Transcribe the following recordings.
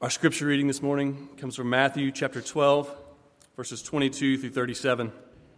Our scripture reading this morning comes from Matthew chapter 12, verses 22 through 37.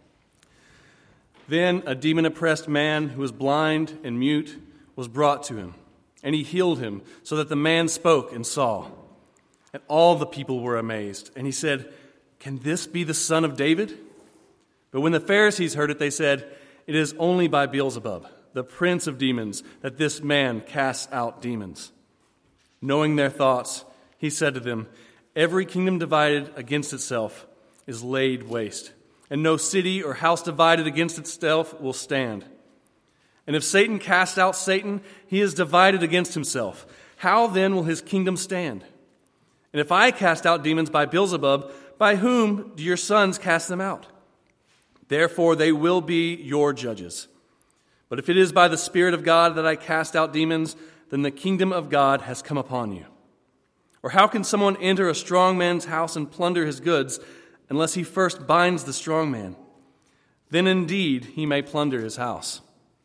Then a demon-oppressed man who was blind and mute was brought to him, and he healed him so that the man spoke and saw. And all the people were amazed, and he said, "Can this be the son of David?" But when the Pharisees heard it, they said, "It is only by Beelzebub, the prince of demons, that this man casts out demons." Knowing their thoughts, he said to them, "Every kingdom divided against itself is laid waste, and no city or house divided against itself will stand. And if Satan cast out Satan, he is divided against himself. How then will his kingdom stand? And if I cast out demons by Beelzebub, by whom do your sons cast them out? Therefore they will be your judges. But if it is by the Spirit of God that I cast out demons, then the kingdom of God has come upon you. Or how can someone enter a strong man's house and plunder his goods unless he first binds the strong man? Then indeed he may plunder his house.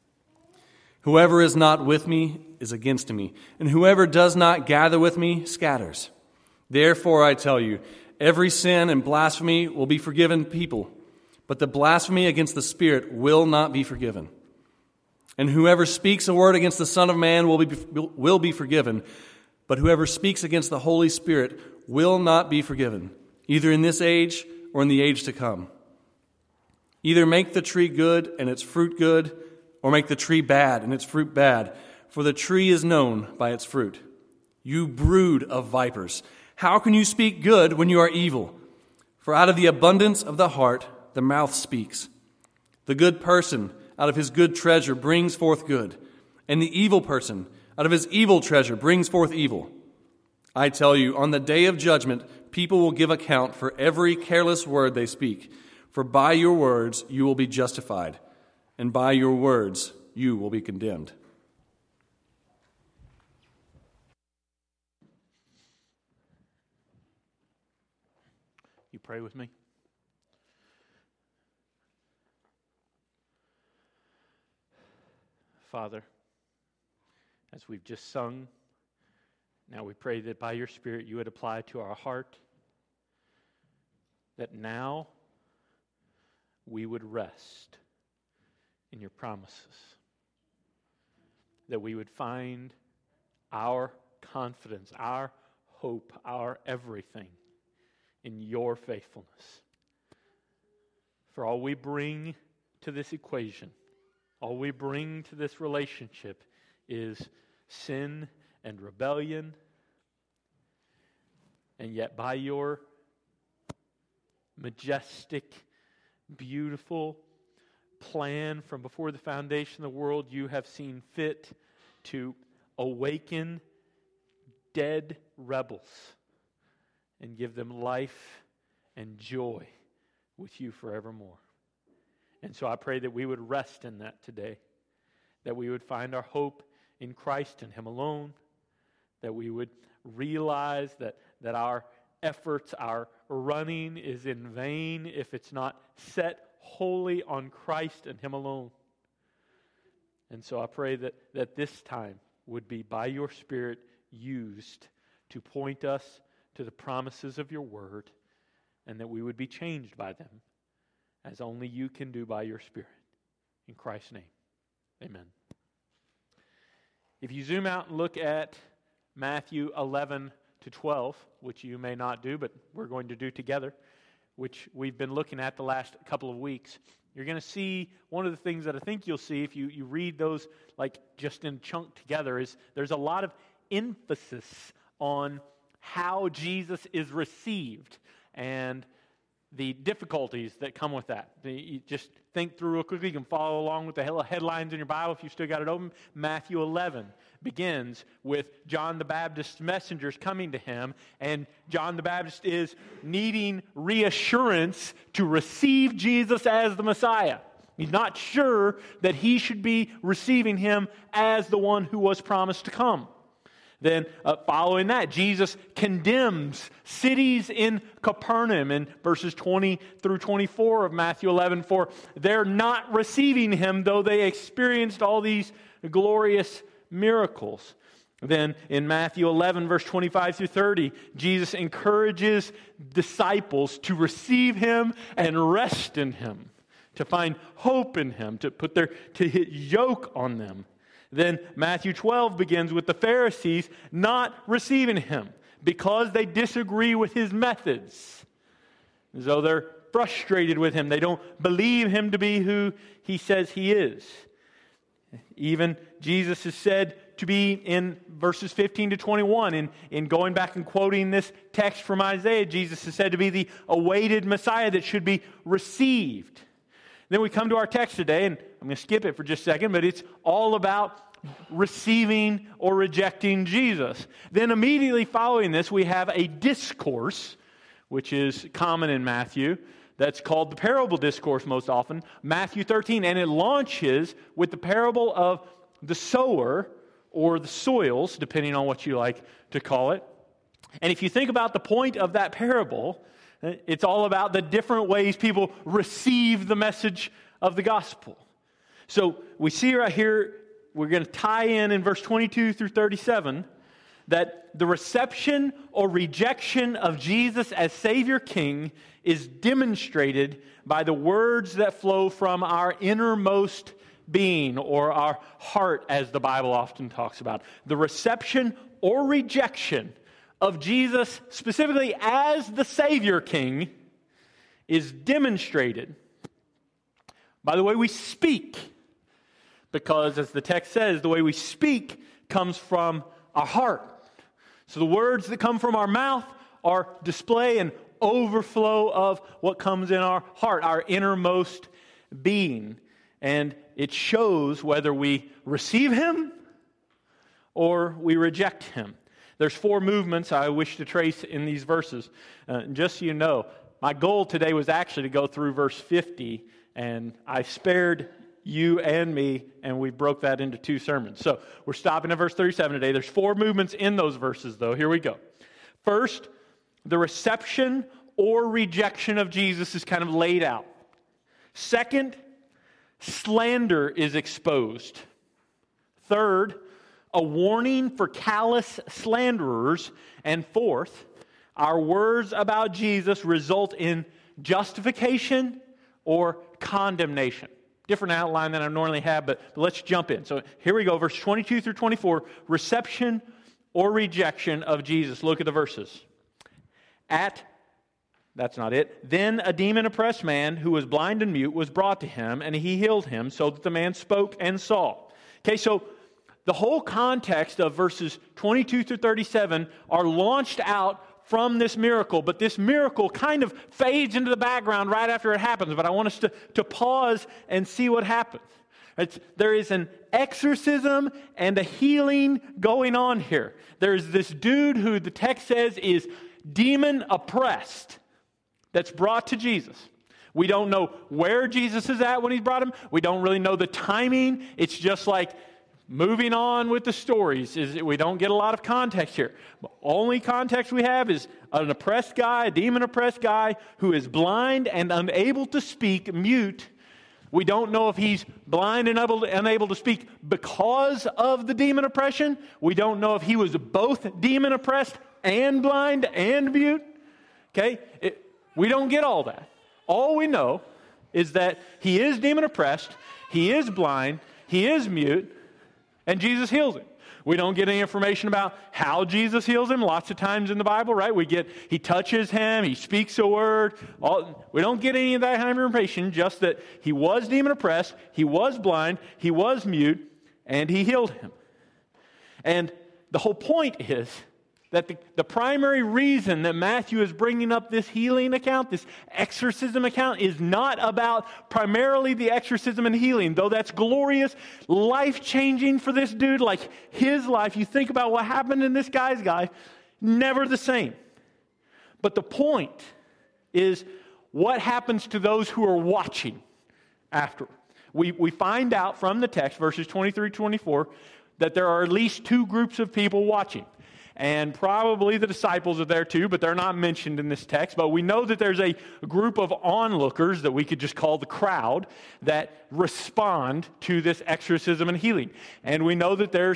Whoever is not with me is against me, and whoever does not gather with me scatters. Therefore I tell you, every sin and blasphemy will be forgiven people, but the blasphemy against the Spirit will not be forgiven. And whoever speaks a word against the Son of Man will be forgiven, but whoever speaks against the Holy Spirit will not be forgiven, either in this age or in the age to come. Either make the tree good and its fruit good, or make the tree bad and its fruit bad, for the tree is known by its fruit. You brood of vipers, how can you speak good when you are evil? For out of the abundance of the heart the mouth speaks. The good person out of his good treasure brings forth good, and the evil person out of his evil treasure brings forth evil. I tell you, on the day of judgment, people will give account for every careless word they speak. For by your words you will be justified, and by your words you will be condemned. You pray with me? Father, as we've just sung, now we pray that by your Spirit you would apply to our heart, that now we would rest in your promises, that we would find our confidence, our hope, our everything in your faithfulness. For all we bring to this equation, all we bring to this relationship is sin and rebellion. And yet by your majestic, beautiful plan from before the foundation of the world, you have seen fit to awaken dead rebels and give them life and joy with you forevermore. And so I pray that we would rest in that today, that we would find our hope in Christ and Him alone, that we would realize that our efforts, our running is in vain if it's not set wholly on Christ and Him alone. And so I pray that this time would be by your Spirit used to point us to the promises of your word, and that we would be changed by them as only you can do by your Spirit. In Christ's name, amen. If you zoom out and look at Matthew 11 to 12, which you may not do, but we're going to do together, which we've been looking at the last couple of weeks, you're going to see one of the things that I think you'll see if you read those like just in chunk together is there's a lot of emphasis on how Jesus is received and the difficulties that come with that. You just think through real quickly. You can follow along with the headlines in your Bible if you still got it open. Matthew 11 begins with John the Baptist's messengers coming to him, and John the Baptist is needing reassurance to receive Jesus as the Messiah. He's not sure that he should be receiving him as the one who was promised to come. Then following that, Jesus condemns cities in Capernaum in verses 20 through 24 of Matthew 11 for they're not receiving him though they experienced all these glorious miracles. Then in Matthew 11, verse 25 through 30, Jesus encourages disciples to receive Him and rest in Him, to find hope in Him, to hit yoke on them. Then Matthew 12 begins with the Pharisees not receiving Him because they disagree with His methods. As though they're frustrated with Him. They don't believe Him to be who He says He is. Even Jesus is said to be in verses 15 to 21. In going back and quoting this text from Isaiah, Jesus is said to be the awaited Messiah that should be received. Then we come to our text today, and I'm going to skip it for just a second, but it's all about receiving or rejecting Jesus. Then immediately following this, we have a discourse, which is common in Matthew. That's called the parable discourse most often, Matthew 13. And it launches with the parable of the sower or the soils, depending on what you like to call it. And if you think about the point of that parable, it's all about the different ways people receive the message of the gospel. So we see right here, we're going to tie in verse 22 through 37, that the reception or rejection of Jesus as Savior King is demonstrated by the words that flow from our innermost being, or our heart, as the Bible often talks about. The reception or rejection of Jesus, specifically as the Savior King, is demonstrated by the way we speak. Because, as the text says, the way we speak comes from our heart. So the words that come from our mouth are display and overflow of what comes in our heart, our innermost being. And it shows whether we receive Him or we reject Him. There's 4 movements I wish to trace in these verses. Just so you know, my goal today was actually to go through verse 50, and I spared you and me, and we broke that into 2 sermons. So we're stopping at verse 37 today. There's 4 movements in those verses, though. Here we go. First, the reception or rejection of Jesus is kind of laid out. Second, slander is exposed. Third, a warning for callous slanderers. And fourth, our words about Jesus result in justification or condemnation. Different outline than I normally have, but let's jump in. So here we go, verse 22 through 24, reception or rejection of Jesus. Look at the verses. That's not it. Then a demon-oppressed man who was blind and mute was brought to him, and he healed him so that the man spoke and saw. Okay, so the whole context of verses 22 through 37 are launched out from this miracle, but this miracle kind of fades into the background right after it happens. But I want us to pause and see what happens. There is an exorcism and a healing going on here. There's this dude who the text says is demon oppressed that's brought to Jesus. We don't know where Jesus is at when he's brought him. We don't really know the timing. It's just like moving on with the stories. We don't get a lot of context here. The only context we have is an oppressed guy, a demon-oppressed guy who is blind and unable to speak, mute. We don't know if he's blind and unable to speak because of the demon oppression. We don't know if he was both demon-oppressed and blind and mute. Okay? We don't get all that. All we know is that he is demon-oppressed, he is blind, he is mute, and Jesus heals him. We don't get any information about how Jesus heals him. Lots of times in the Bible, right? He touches him, he speaks a word. We don't get any of that kind of information, just that he was demon-oppressed, he was blind, he was mute, and he healed him. And the whole point is that the primary reason that Matthew is bringing up this healing account, this exorcism account, is not about primarily the exorcism and healing, though that's glorious, life-changing for this dude. Like his life, you think about what happened in this guy's life, never the same. But the point is what happens to those who are watching after. We find out from the text, verses 23-24, that there are at least 2 groups of people watching. And probably the disciples are there too, but they're not mentioned in this text. But we know that there's a group of onlookers that we could just call the crowd that respond to this exorcism and healing. And we know that there's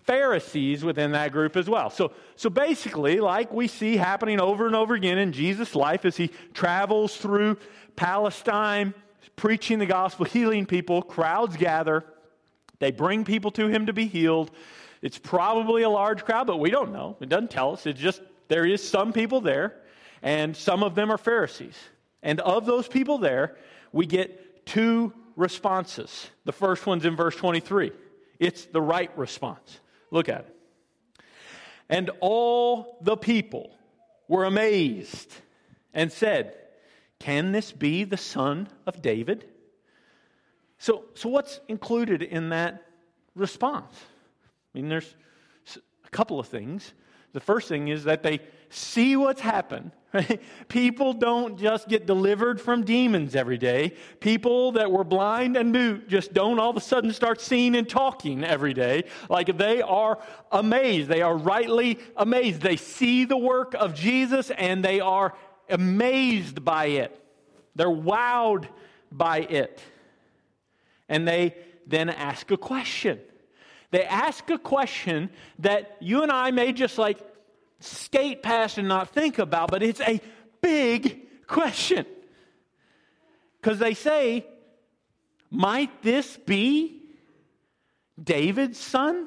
Pharisees within that group as well. So basically, like we see happening over and over again in Jesus' life as he travels through Palestine, preaching the gospel, healing people, crowds gather. They bring people to him to be healed. It's probably a large crowd, but we don't know. It doesn't tell us. It's just there is some people there, and some of them are Pharisees. And of those people there, we get two responses. The first one's in verse 23. It's the right response. Look at it. And all the people were amazed and said, "Can this be the son of David?" So what's included in that response? I mean, there's a couple of things. The first thing is that they see what's happened. Right? People don't just get delivered from demons every day. People that were blind and mute just don't all of a sudden start seeing and talking every day. Like, they are amazed. They are rightly amazed. They see the work of Jesus and they are amazed by it. They're wowed by it. And they then ask a question. They ask a question that you and I may just like skate past and not think about, but it's a big question. Because they say, might this be David's son?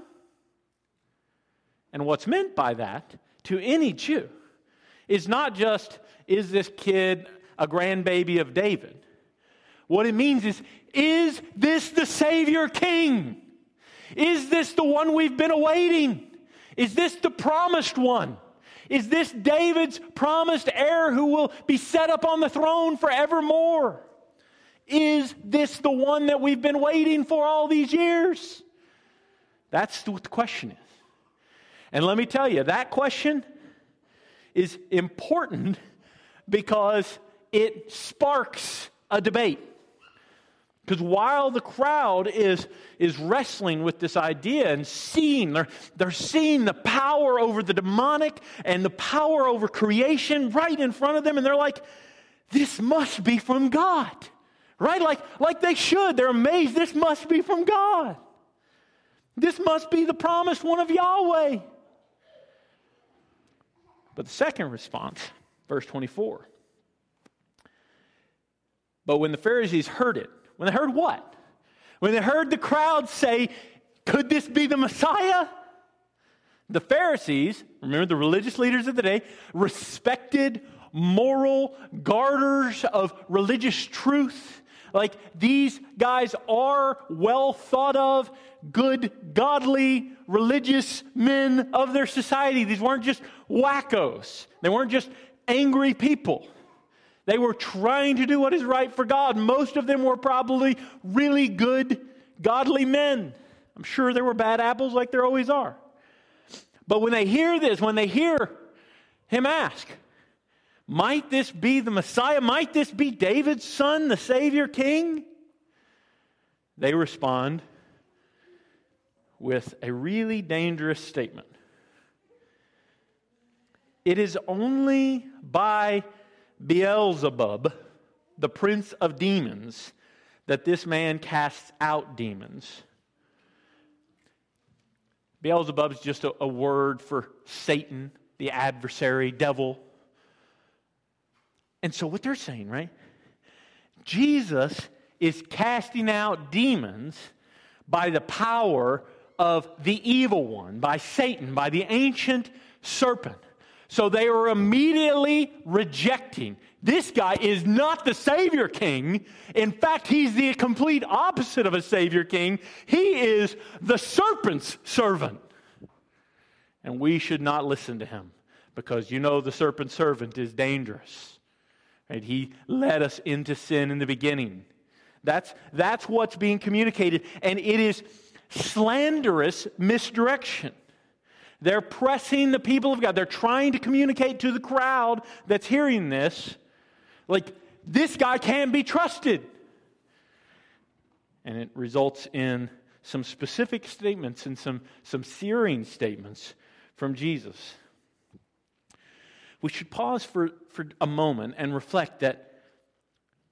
And what's meant by that to any Jew is not just, is this kid a grandbaby of David? What it means is this the Savior King? Is this the one we've been awaiting? Is this the promised one? Is this David's promised heir who will be set up on the throne forevermore? Is this the one that we've been waiting for all these years? That's what the question is. And let me tell you, that question is important because it sparks a debate. Because while the crowd is wrestling with this idea and seeing, they're seeing the power over the demonic and the power over creation right in front of them, and they're like, this must be from God. Right? Like they should. They're amazed. This must be from God. This must be the promised one of Yahweh. But the second response, verse 24. But when the Pharisees heard it, when they heard what? When they heard the crowd say, could this be the Messiah? The Pharisees, remember the religious leaders of the day, respected moral garters of religious truth. Like, these guys are well thought of, good, godly, religious men of their society. These weren't just wackos. They weren't just angry people. They were trying to do what is right for God. Most of them were probably really good, godly men. I'm sure there were bad apples like there always are. But when they hear this, when they hear him ask, might this be the Messiah? Might this be David's son, the Savior King? They respond with a really dangerous statement. It is only by Beelzebub, the prince of demons, that this man casts out demons. Beelzebub is just a word for Satan, the adversary, devil. And so what they're saying, right? Jesus is casting out demons by the power of the evil one, by Satan, by the ancient serpent. So they are immediately rejecting. This guy is not the Savior King. In fact, he's the complete opposite of a Savior King. He is the serpent's servant. And we should not listen to him because you know the serpent's servant is dangerous. Right? He led us into sin in the beginning. That's what's being communicated. And it is slanderous misdirection. They're pressing the people of God. They're trying to communicate to the crowd that's hearing this, like, this guy can't be trusted. And it results in some specific statements and some searing statements from Jesus. We should pause for a moment and reflect that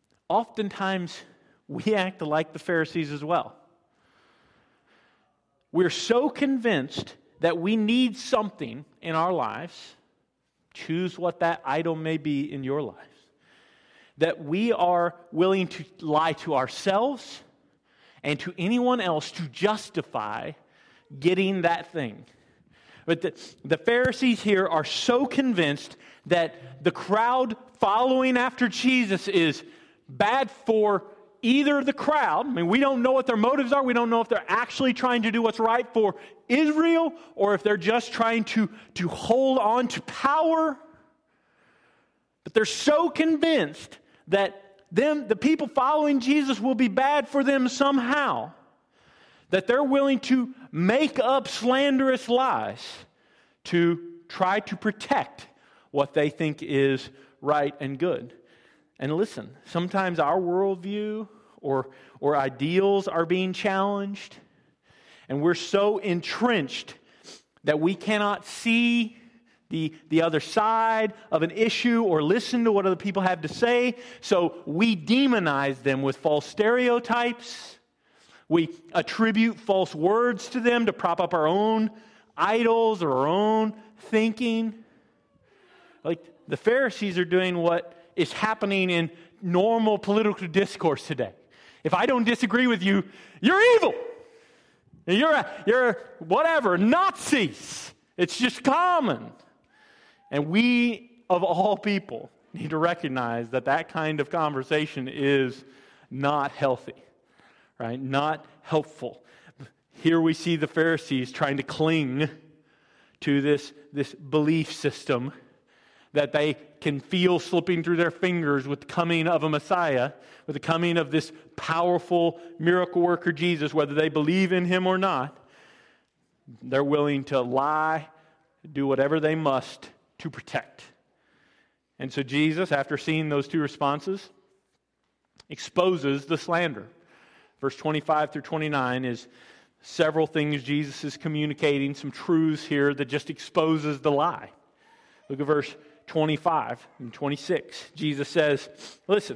oftentimes we act like the Pharisees as well. we're so convinced that we need something in our lives, choose what that idol may be in your life, that we are willing to lie to ourselves and to anyone else to justify getting that thing. But the Pharisees here are so convinced that the crowd following after Jesus is bad for either the crowd. I mean, we don't know what their motives are. We don't know if they're actually trying to do what's right for Israel or if they're just trying to hold on to power. But they're so convinced that the people following Jesus will be bad for them somehow, that they're willing to make up slanderous lies to try to protect what they think is right and good. And listen, sometimes our worldview or ideals are being challenged, and we're so entrenched that we cannot see the other side of an issue or listen to what other people have to say, so we demonize them with false stereotypes. We attribute false words to them to prop up our own idols or our own thinking. Like the Pharisees are doing what is happening in normal political discourse today. If I don't disagree with you, you're evil. You're whatever, Nazis. It's just common. And we, of all people, need to recognize that kind of conversation is not healthy, right? Not helpful. Here we see the Pharisees trying to cling to this belief system that they can feel slipping through their fingers with the coming of a Messiah, with the coming of this powerful miracle worker Jesus, whether they believe in him or not. They're willing to lie, do whatever they must to protect. And so Jesus, after seeing those two responses, exposes the slander. Verse 25 through 29 is several things Jesus is communicating, some truths here that just exposes the lie. Look at verse 25 and 26. Jesus says, listen,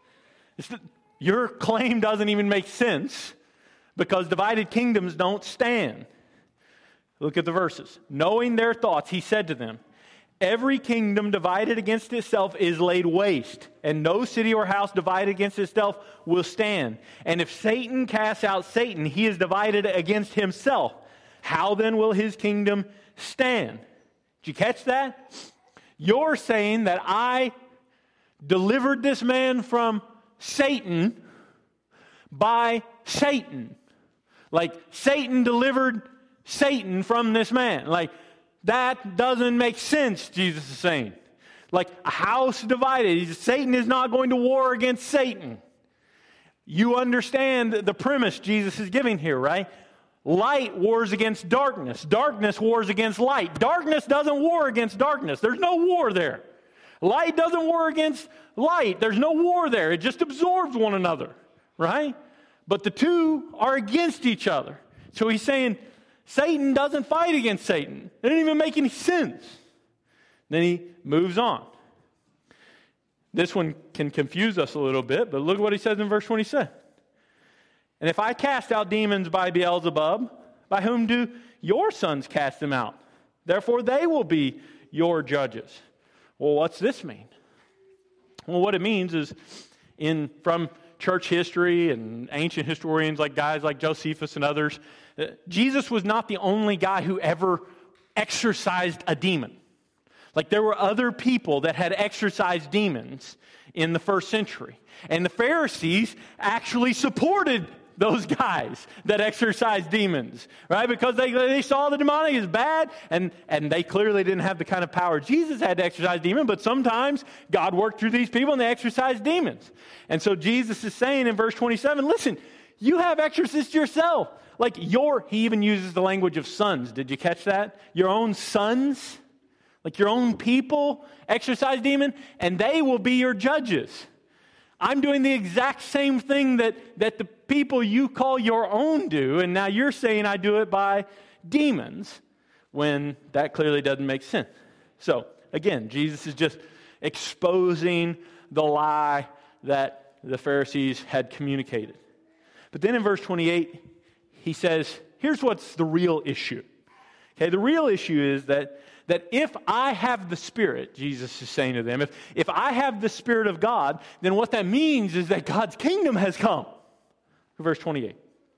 your claim doesn't even make sense because divided kingdoms don't stand. Look at the verses. Knowing their thoughts, he said to them, every kingdom divided against itself is laid waste, and no city or house divided against itself will stand. And if Satan casts out Satan, he is divided against himself. How then will his kingdom stand? Did you catch that? You're saying that I delivered this man from Satan by Satan. Like Satan delivered Satan from this man. Like that doesn't make sense, Jesus is saying. Like a house divided. Satan is not going to war against Satan. You understand the premise Jesus is giving here, right? Light wars against darkness. Darkness wars against light. Darkness doesn't war against darkness. There's no war there. Light doesn't war against light. There's no war there. It just absorbs one another, right? But the two are against each other. So he's saying Satan doesn't fight against Satan. It didn't even make any sense. Then he moves on. This one can confuse us a little bit, but look what he says in verse 27. And if I cast out demons by Beelzebub, by whom do your sons cast them out? Therefore they will be your judges. Well, what's this mean? Well, what it means is from church history and ancient historians like guys like Josephus and others, Jesus was not the only guy who ever exorcised a demon. Like there were other people that had exorcised demons in the first century. And the Pharisees actually supported those guys that exorcised demons, right? Because they saw the demonic as bad, and they clearly didn't have the kind of power Jesus had to exorcise demons, but sometimes God worked through these people and they exorcised demons. And so Jesus is saying in verse 27, listen, you have exorcists yourself. Like he even uses the language of sons. Did you catch that? Your own sons, like your own people exorcise demon, and they will be your judges. I'm doing the exact same thing that the people you call your own do, and now you're saying I do it by demons, when that clearly doesn't make sense. So, again, Jesus is just exposing the lie that the Pharisees had communicated. But then in verse 28, he says, here's what's the real issue. Okay, the real issue is that if I have the Spirit, Jesus is saying to them, if I have the Spirit of God, then what that means is that God's kingdom has come. Verse 28.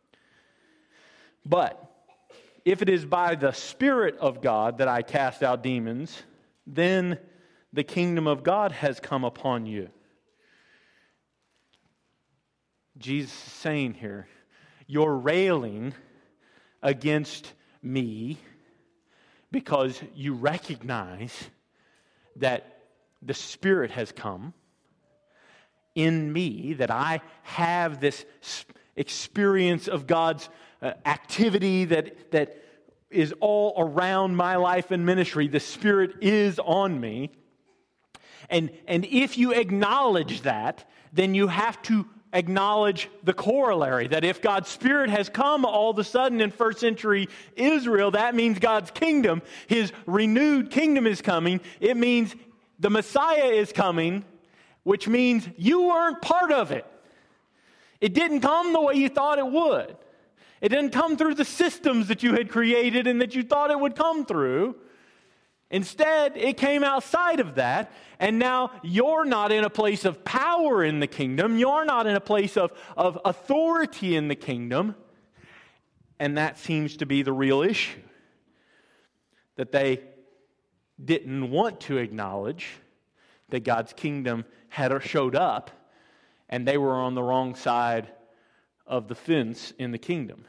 But if it is by the Spirit of God that I cast out demons, then the kingdom of God has come upon you. Jesus is saying here, you're railing against me because you recognize that the Spirit has come in me, that I have this experience of God's activity that is all around my life and ministry. The Spirit is on me. And if you acknowledge that, then you have to acknowledge the corollary, that if God's Spirit has come all of a sudden in first century Israel, that means God's kingdom, His renewed kingdom is coming. It means the Messiah is coming, which means you weren't part of it. It didn't come the way you thought it would. It didn't come through the systems that you had created and that you thought it would come through. Instead, it came outside of that, and now you're not in a place of power in the kingdom. You're not in a place of authority in the kingdom. And that seems to be the real issue. That they didn't want to acknowledge that God's kingdom had showed up, and they were on the wrong side of the fence in the kingdom.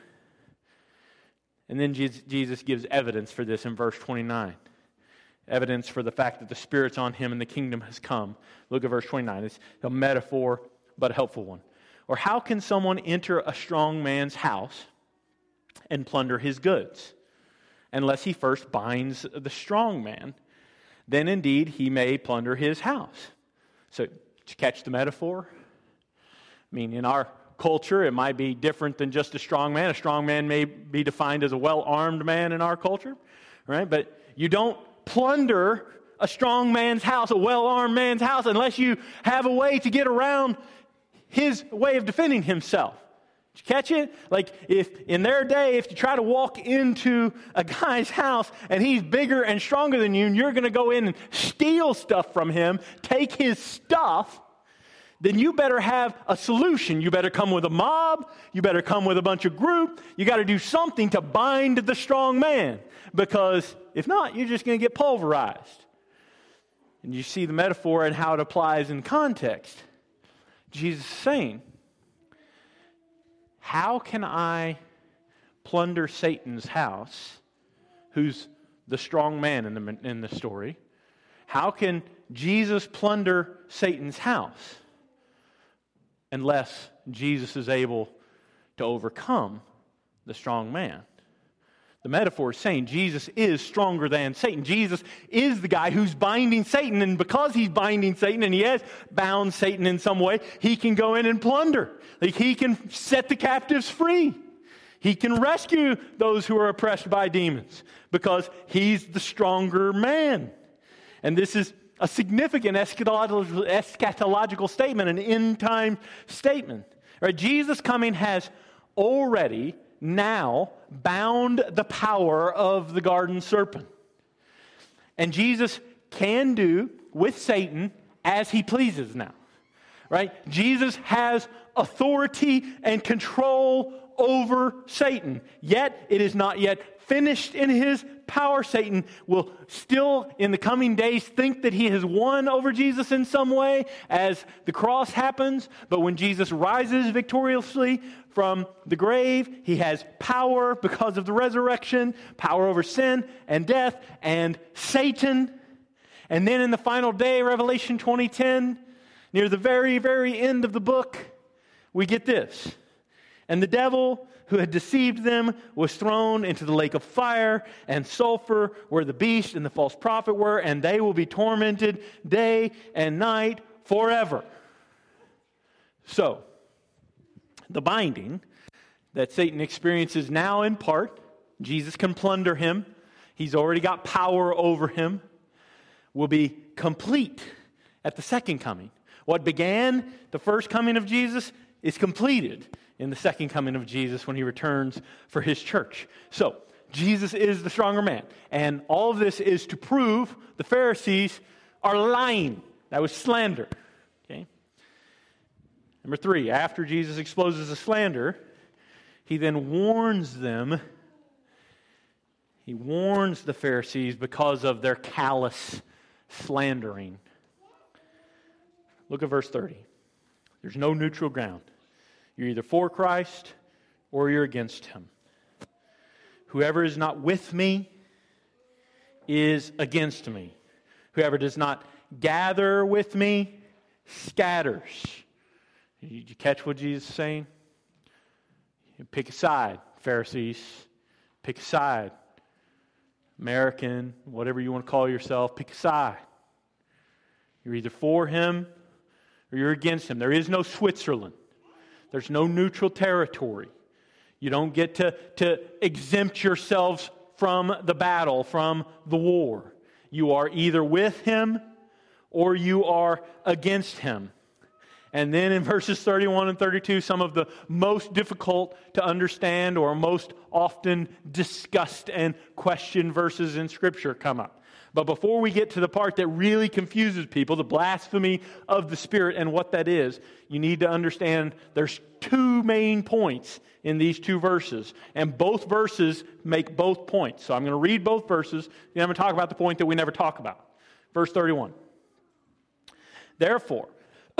And then Jesus gives evidence for this in verse 29. Evidence for the fact that the Spirit's on him and the kingdom has come. Look at verse 29. It's a metaphor, but a helpful one. Or how can someone enter a strong man's house and plunder his goods, unless he first binds the strong man? Then indeed he may plunder his house. So, did you catch the metaphor? I mean, in our culture, it might be different than just a strong man. A strong man may be defined as a well-armed man in our culture, right? But you don't plunder a strong man's house, a well-armed man's house, unless you have a way to get around his way of defending himself. Did you catch it? Like, if in their day, if you try to walk into a guy's house and he's bigger and stronger than you, and you're going to go in and steal stuff from him, take his stuff, then you better have a solution. You better come with a mob. You better come with a bunch of group. You got to do something to bind the strong man, because if not, you're just going to get pulverized. And you see the metaphor and how it applies in context. Jesus is saying, how can I plunder Satan's house, who's the strong man in the story? How can Jesus plunder Satan's house unless Jesus is able to overcome the strong man? The metaphor is saying Jesus is stronger than Satan. Jesus is the guy who's binding Satan, and because he's binding Satan and he has bound Satan in some way, he can go in and plunder. Like, he can set the captives free. He can rescue those who are oppressed by demons because he's the stronger man. And this is a significant eschatological statement, an end-time statement. Right? Jesus' coming has already now bound the power of the garden serpent. And Jesus can do with Satan as he pleases now. Right? Jesus has authority and control over Satan. Yet it is not yet finished in his power. Satan will still in the coming days think that he has won over Jesus in some way as the cross happens. But when Jesus rises victoriously from the grave, he has power because of the resurrection, power over sin and death and Satan. And then in the final day, Revelation 20:10, near the very, very end of the book, we get this. And the devil who had deceived them was thrown into the lake of fire and sulfur, where the beast and the false prophet were, and they will be tormented day and night forever. So, the binding that Satan experiences now in part, Jesus can plunder him. He's already got power over him. Will be complete at the second coming. What began the first coming of Jesus is completed in the second coming of Jesus when he returns for his church. So, Jesus is the stronger man. And all of this is to prove the Pharisees are lying. That was slander. Okay? Number 3, after Jesus exposes the slander, he then warns them. He warns the Pharisees because of their callous slandering. Look at verse 30. There's no neutral ground. You're either for Christ or you're against him. Whoever is not with me is against me. Whoever does not gather with me scatters. Did you catch what Jesus is saying? Pick a side, Pharisees. Pick a side. American, whatever you want to call yourself, pick a side. You're either for him or you're against him. There is no Switzerland. There's no neutral territory. You don't get to exempt yourselves from the battle, from the war. You are either with him or you are against him. And then in verses 31 and 32, some of the most difficult to understand or most often discussed and questioned verses in Scripture come up. But before we get to the part that really confuses people, the blasphemy of the Spirit and what that is, you need to understand there's 2 main points in these 2 verses. And both verses make both points. So I'm going to read both verses, then I'm going to talk about the point that we never talk about. Verse 31. Therefore,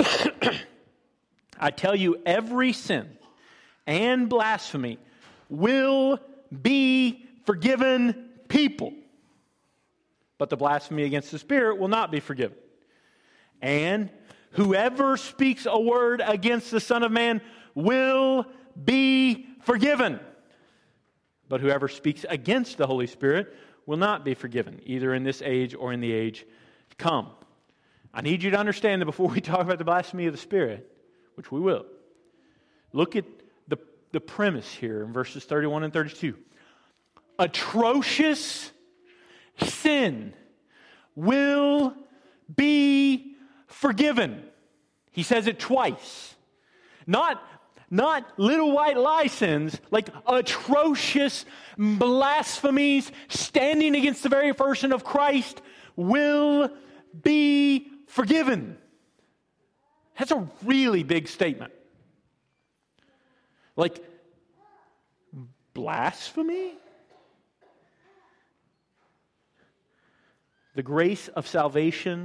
I tell you, every sin and blasphemy will be forgiven people. But the blasphemy against the Spirit will not be forgiven. And whoever speaks a word against the Son of Man will be forgiven. But whoever speaks against the Holy Spirit will not be forgiven, either in this age or in the age to come. I need you to understand that before we talk about the blasphemy of the Spirit, which we will, look at the premise here in verses 31 and 32. Atrocious sin will be forgiven. He says it twice. Not little white lie sins, like atrocious blasphemies standing against the very person of Christ will be forgiven. That's a really big statement. Like, blasphemy? The grace of salvation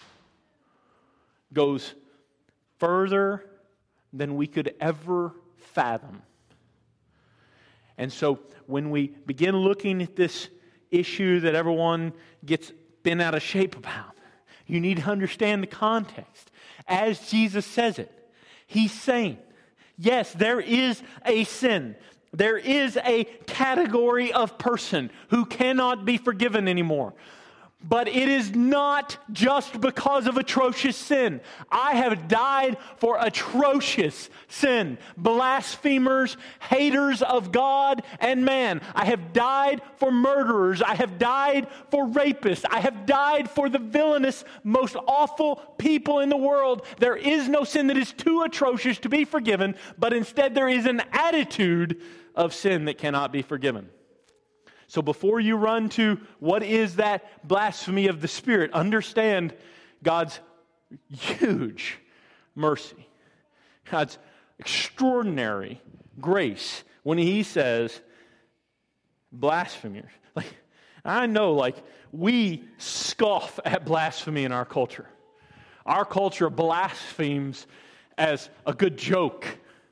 goes further than we could ever fathom. And so when we begin looking at this issue that everyone gets bent out of shape about, you need to understand the context. As Jesus says it, he's saying, yes, there is a sin. There is a category of person who cannot be forgiven anymore. But it is not just because of atrocious sin. I have died for atrocious sin. Blasphemers, haters of God and man. I have died for murderers. I have died for rapists. I have died for the villainous, most awful people in the world. There is no sin that is too atrocious to be forgiven, but instead there is an attitude of sin that cannot be forgiven. So before you run to what is that blasphemy of the Spirit, understand God's huge mercy, God's extraordinary grace when he says blasphemers. Like, I know, like, we scoff at blasphemy in our culture. Our culture blasphemes as a good joke.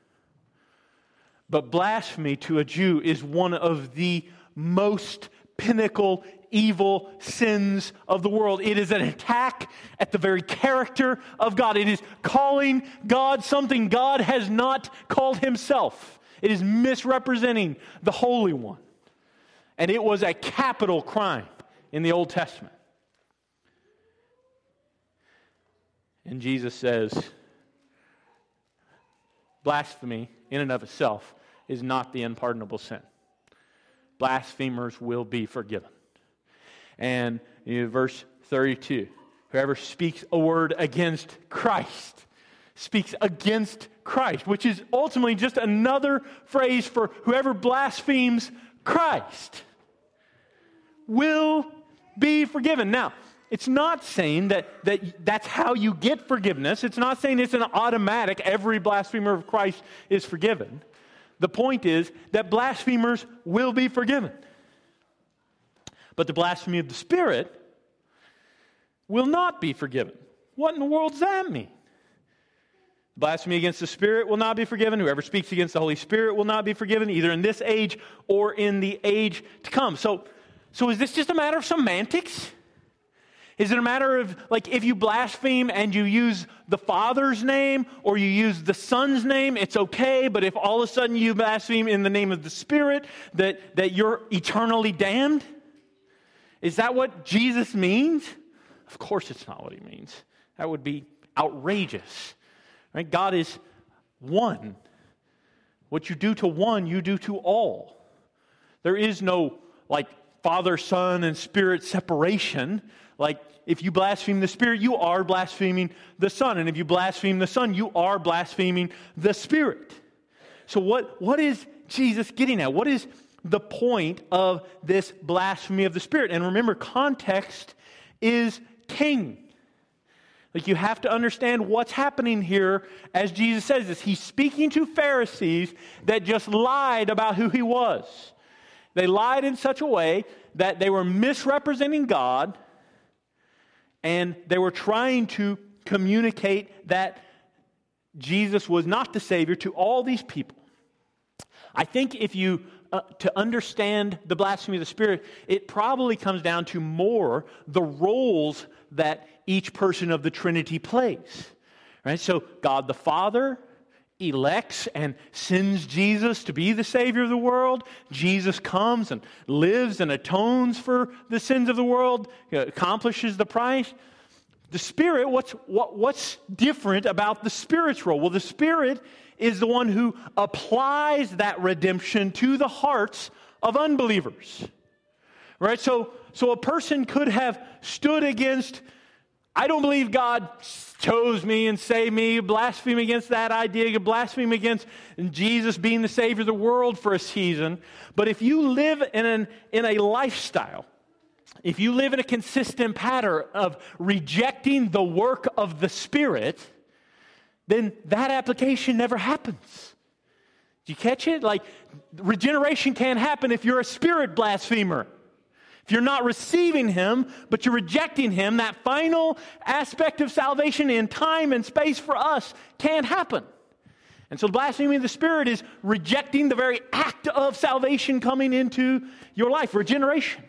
But blasphemy to a Jew is one of the most pinnacle evil sins of the world. It is an attack at the very character of God. It is calling God something God has not called himself. It is misrepresenting the Holy One. And it was a capital crime in the Old Testament. And Jesus says, blasphemy in and of itself is not the unpardonable sin. Blasphemers will be forgiven. And in verse 32, whoever speaks a word against Christ speaks against Christ, which is ultimately just another phrase for whoever blasphemes Christ will be forgiven. Now, it's not saying that's how you get forgiveness. It's not saying it's an automatic, every blasphemer of Christ is forgiven. The point is that blasphemers will be forgiven. But the blasphemy of the Spirit will not be forgiven. What in the world does that mean? Blasphemy against the Spirit will not be forgiven. Whoever speaks against the Holy Spirit will not be forgiven, either in this age or in the age to come. So is this just a matter of semantics? Is it a matter of, like, if you blaspheme and you use the Father's name or you use the Son's name, it's okay, but if all of a sudden you blaspheme in the name of the Spirit, that you're eternally damned? Is that what Jesus means? Of course it's not what he means. That would be outrageous. Right? God is one. What you do to one, you do to all. There is no, like, Father, Son, and Spirit separation. Like, if you blaspheme the Spirit, you are blaspheming the Son. And if you blaspheme the Son, you are blaspheming the Spirit. So what is Jesus getting at? What is the point of this blasphemy of the Spirit? And remember, context is king. Like, you have to understand what's happening here as Jesus says this. He's speaking to Pharisees that just lied about who he was. They lied in such a way that they were misrepresenting God, and they were trying to communicate that Jesus was not the Savior to all these people. I think if you, to understand the blasphemy of the Spirit, it probably comes down to more the roles that each person of the Trinity plays. Right? So God the Father elects and sends Jesus to be the Savior of the world. Jesus comes and lives and atones for the sins of the world, accomplishes the price. The Spirit, what's different about the Spirit's role? Well, the Spirit is the one who applies that redemption to the hearts of unbelievers. Right? So a person could have stood against, I don't believe God chose me and saved me, blaspheme against that idea, blaspheme against Jesus being the Savior of the world for a season. But if you live in a lifestyle, if you live in a consistent pattern of rejecting the work of the Spirit, then that application never happens. Do you catch it? Like, regeneration can't happen if you're a Spirit blasphemer. If you're not receiving Him, but you're rejecting Him, that final aspect of salvation in time and space for us can't happen. And so blasphemy of the Spirit is rejecting the very act of salvation coming into your life, regeneration.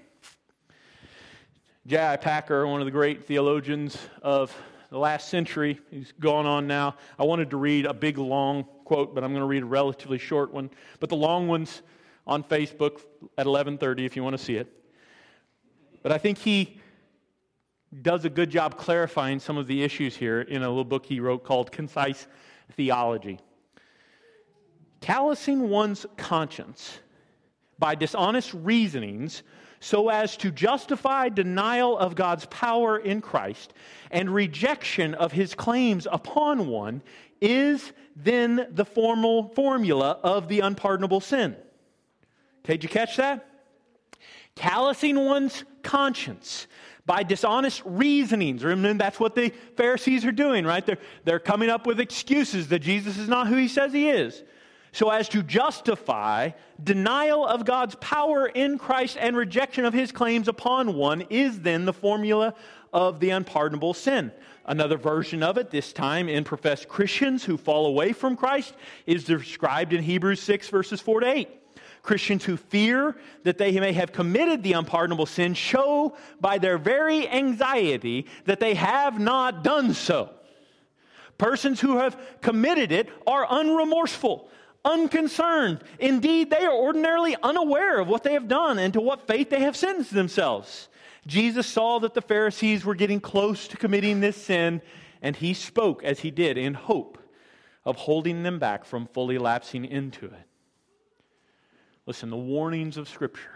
J.I. Packer, one of the great theologians of the last century, he's gone on now. I wanted to read a big, long quote, but I'm going to read a relatively short one. But the long one's on Facebook at 11:30 if you want to see it. But I think he does a good job clarifying some of the issues here in a little book he wrote called Concise Theology. Callousing one's conscience by dishonest reasonings so as to justify denial of God's power in Christ and rejection of His claims upon one is then the formal formula of the unpardonable sin. Okay, did you catch that? Callousing one's conscience by dishonest reasonings. Remember, that's what the Pharisees are doing, right? They're coming up with excuses that Jesus is not who He says He is. So as to justify denial of God's power in Christ and rejection of His claims upon one is then the formula of the unpardonable sin. Another version of it, this time in professed Christians who fall away from Christ, is described in Hebrews 6 verses 4 to 8. Christians who fear that they may have committed the unpardonable sin show by their very anxiety that they have not done so. Persons who have committed it are unremorseful, unconcerned. Indeed, they are ordinarily unaware of what they have done and to what fate they have sentenced themselves. Jesus saw that the Pharisees were getting close to committing this sin, and He spoke as He did in hope of holding them back from fully lapsing into it. Listen, the warnings of Scripture,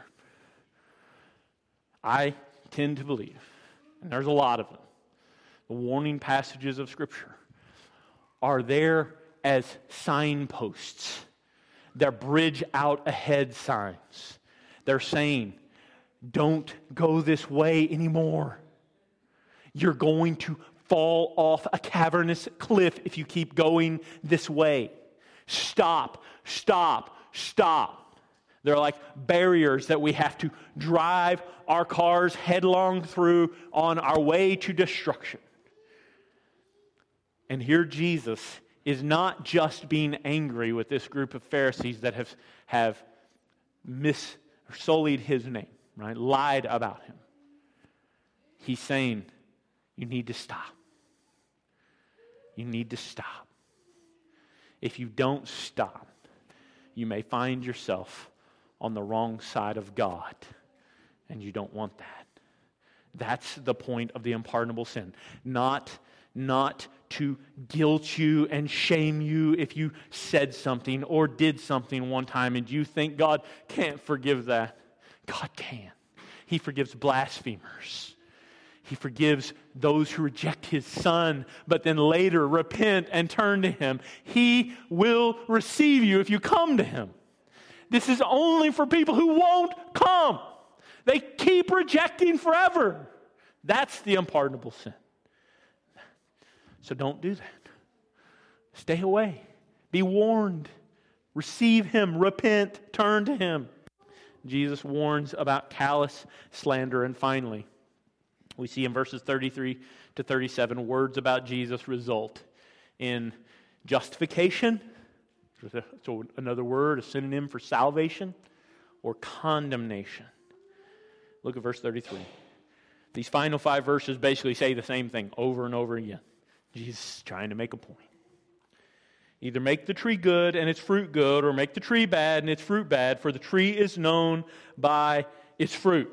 I tend to believe, and there's a lot of them, the warning passages of Scripture are there as signposts. They're bridge out ahead signs. They're saying, don't go this way anymore. You're going to fall off a cavernous cliff if you keep going this way. Stop, stop, stop. They're like barriers that we have to drive our cars headlong through on our way to destruction. And here Jesus is not just being angry with this group of Pharisees that have sullied his name, right? Lied about him. He's saying, you need to stop. You need to stop. If you don't stop, you may find yourself on the wrong side of God, and you don't want that. That's the point of the unpardonable sin. Not to guilt you and shame you if you said something or did something one time and you think God can't forgive that. God can. He forgives blasphemers. He forgives those who reject His Son, but then later repent and turn to Him. He will receive you if you come to Him. This is only for people who won't come. They keep rejecting forever. That's the unpardonable sin. So don't do that. Stay away. Be warned. Receive Him. Repent. Turn to Him. Jesus warns about callous slander. And finally, we see in verses 33 to 37, words about Jesus result in justification, so another word, a synonym for salvation, or condemnation. Look at verse 33. These final 5 verses basically say the same thing over and over again. Jesus is trying to make a point. Either make the tree good and its fruit good, or make the tree bad and its fruit bad, for the tree is known by its fruit.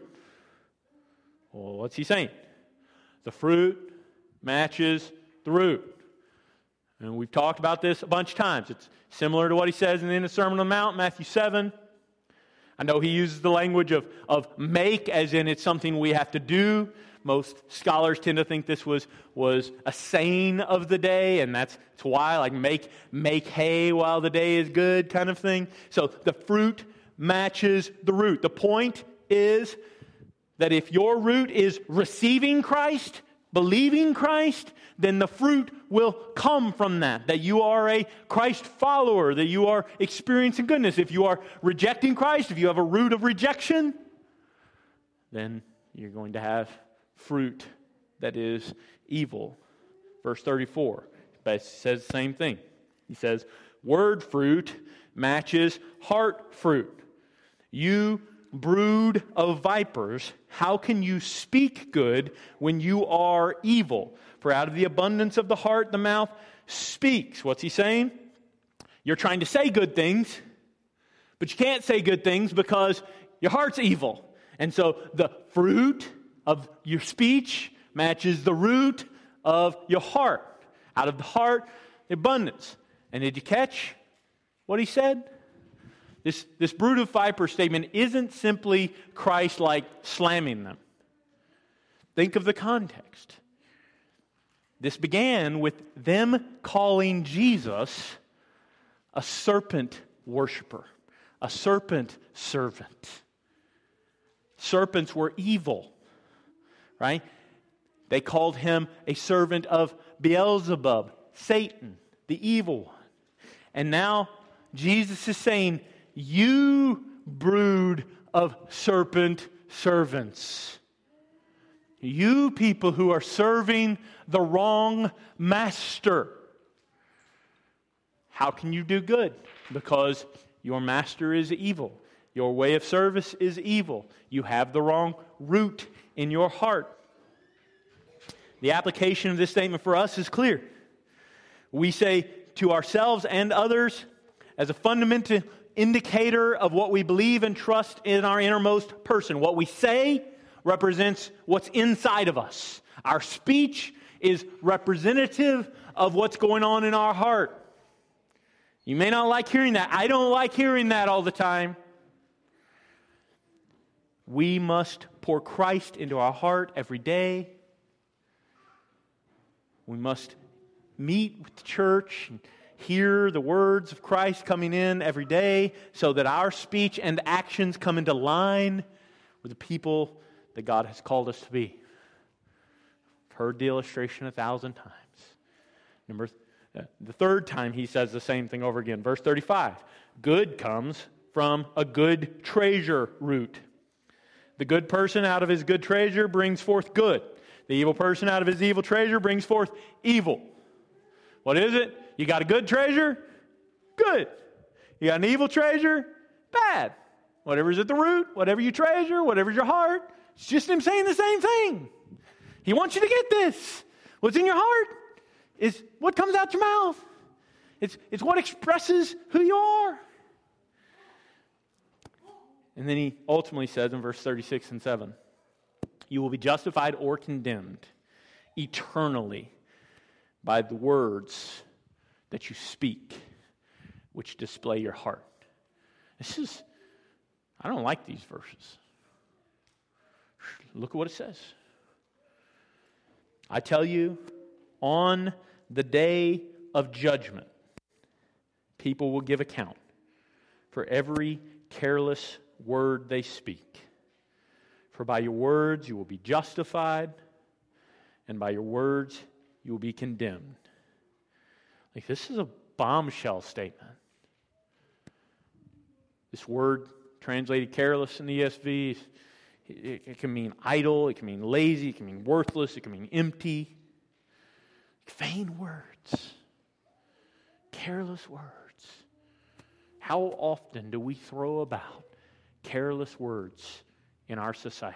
Well, what's he saying? The fruit matches the root. And we've talked about this a bunch of times. It's similar to what he says in the Sermon on the Mount, Matthew 7. I know he uses the language of make, as in it's something we have to do. Most scholars tend to think this was a saying of the day, and that's why, like make hay while the day is good kind of thing. So the fruit matches the root. The point is that if your root is receiving Christ, believing Christ, then the fruit will come from that you are a Christ follower, that you are experiencing goodness. If you are rejecting Christ, if you have a root of rejection, then you're going to have fruit that is evil. Verse 34 says the same thing. He says, word fruit matches heart fruit. You brood of vipers, how can you speak good when you are evil? For out of the abundance of the heart, the mouth speaks. What's he saying? You're trying to say good things, but you can't say good things because your heart's evil. And so the fruit of your speech matches the root of your heart. Out of the heart, the abundance. And did you catch what he said? This brood of viper statement isn't simply Christ like slamming them. Think of the context. This began with them calling Jesus a serpent worshiper, a serpent servant. Serpents were evil, right? They called him a servant of Beelzebub, Satan, the evil one. And now Jesus is saying, you brood of serpent servants. You people who are serving the wrong master. How can you do good? Because your master is evil. Your way of service is evil. You have the wrong root in your heart. The application of this statement for us is clear. We say to ourselves and others, as a fundamental indicator of what we believe and trust in our innermost person. What we say represents what's inside of us. Our speech is representative of what's going on in our heart. You may not like hearing that. I don't like hearing that all the time. We must pour Christ into our heart every day. We must meet with the church and hear the words of Christ coming in every day so that our speech and actions come into line with the people that God has called us to be. I've heard the illustration 1,000 times. The third time he says the same thing over again. Verse 35. Good comes from a good treasure root. The good person out of his good treasure brings forth good. The evil person out of his evil treasure brings forth evil. What is it? You got a good treasure? Good. You got an evil treasure? Bad. Whatever's at the root, whatever you treasure, whatever's your heart, it's just him saying the same thing. He wants you to get this. What's in your heart is what comes out your mouth. It's what expresses who you are. And then he ultimately says in verse 36 and 7, you will be justified or condemned eternally by the words that you speak, which display your heart. I don't like these verses. Look at what it says. I tell you, on the day of judgment, people will give account for every careless word they speak. For by your words you will be justified, and by your words you will be condemned. Like, this is a bombshell statement. This word translated careless in the ESV, it can mean idle, it can mean lazy, it can mean worthless, it can mean empty. Vain words. Careless words. How often do we throw about careless words in our society?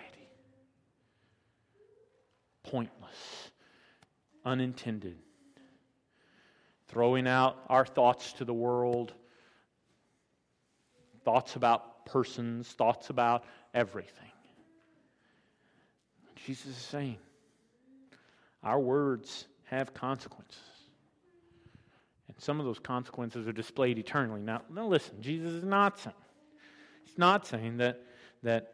Pointless, unintended, throwing out our thoughts to the world, thoughts about persons, thoughts about everything. Jesus is saying, our words have consequences. And some of those consequences are displayed eternally. Now listen, Jesus is not saying, he's not saying that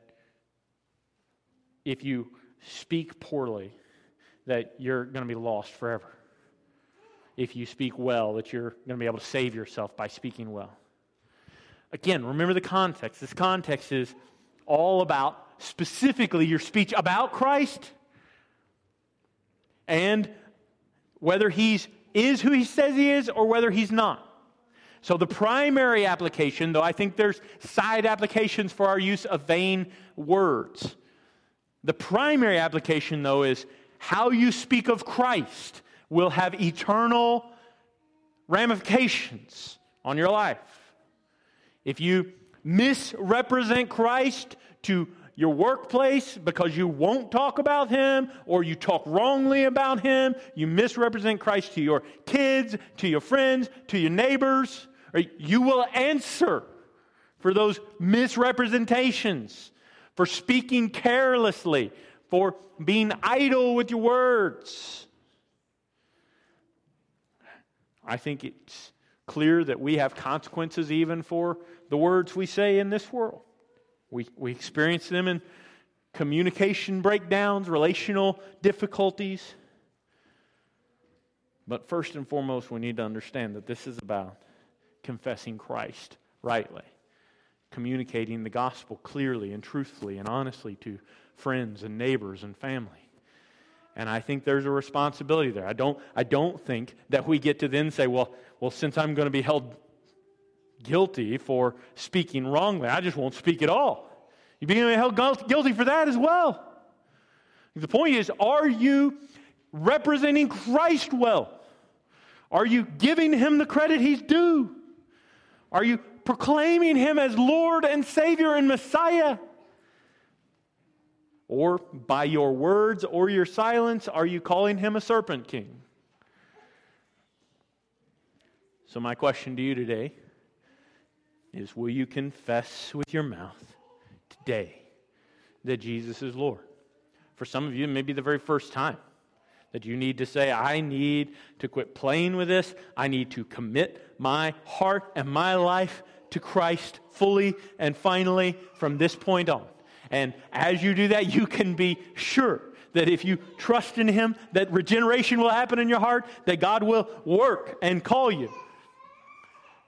if you speak poorly, that you're going to be lost forever. If you speak well, that you're going to be able to save yourself by speaking well. Again, remember the context. This context is all about specifically your speech about Christ and whether he is who he says he is or whether he's not. So the primary application, though I think there's side applications for our use of vain words. The primary application, though, is how you speak of Christ will have eternal ramifications on your life. If you misrepresent Christ to your workplace because you won't talk about Him, or you talk wrongly about Him, you misrepresent Christ to your kids, to your friends, to your neighbors, you will answer for those misrepresentations, for speaking carelessly, for being idle with your words. I think it's clear that we have consequences even for the words we say in this world. We experience them in communication breakdowns, relational difficulties. But first and foremost, we need to understand that this is about confessing Christ rightly, communicating the gospel clearly and truthfully and honestly to friends and neighbors and family. And I think there's a responsibility there. I don't think that we get to then say, well, since I'm going to be held guilty for speaking wrongly, I just won't speak at all. You're being held guilty for that as well. The point is, are you representing Christ well? Are you giving Him the credit He's due? Are you proclaiming Him as Lord and Savior and Messiah? Or by your words or your silence, are you calling Him a serpent king? So my question to you today is, will you confess with your mouth today that Jesus is Lord? For some of you, it may be the very first time that you need to say, I need to quit playing with this. I need to commit my heart and my life to Christ fully and finally from this point on. And as you do that, you can be sure that if you trust in Him, that regeneration will happen in your heart, that God will work and call you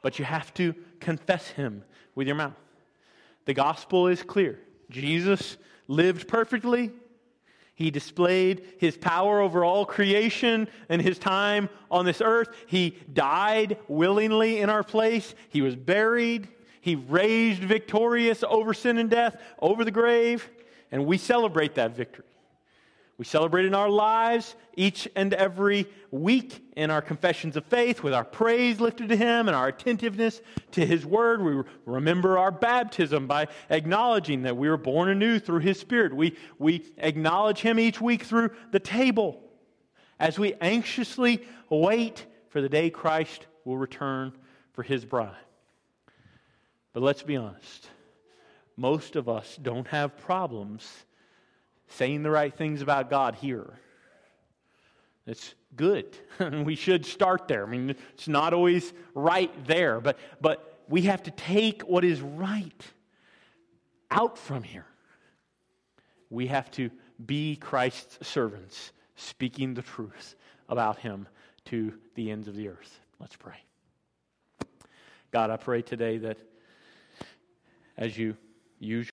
but you have to confess Him with your mouth. The gospel is clear. Jesus lived perfectly. He displayed His power over all creation and His time on this earth. He died willingly in our place. He was buried. He raised victorious over sin and death, over the grave, and we celebrate that victory. We celebrate in our lives each and every week in our confessions of faith with our praise lifted to Him and our attentiveness to His Word. We remember our baptism by acknowledging that we were born anew through His Spirit. We acknowledge Him each week through the table as we anxiously wait for the day Christ will return for His bride. But let's be honest. Most of us don't have problems saying the right things about God here. It's good. We should start there. I mean, it's not always right there, but we have to take what is right out from here. We have to be Christ's servants, speaking the truth about Him to the ends of the earth. Let's pray. God, I pray today that as you use